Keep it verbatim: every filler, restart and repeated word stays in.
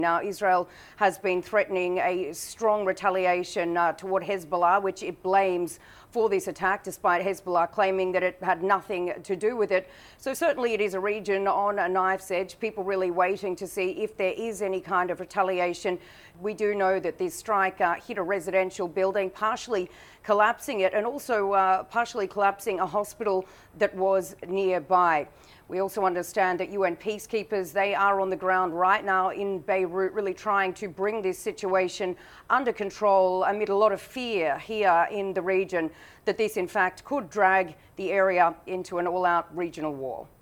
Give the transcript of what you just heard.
Now, Israel has been threatening a strong retaliation uh, toward Hezbollah, which it blames for this attack, despite Hezbollah claiming that it had nothing to do with it. So certainly it is a region on a knife's edge, people really waiting to see if there is any kind of retaliation. We do know that this strike uh, hit a residential building, partially collapsing it, and also uh, partially collapsing a hospital that was nearby. We also understand that U N peacekeepers, they are on the ground right now in Beirut, really trying to bring this situation under control amid a lot of fear here in the region that this, in fact, could drag the area into an all-out regional war.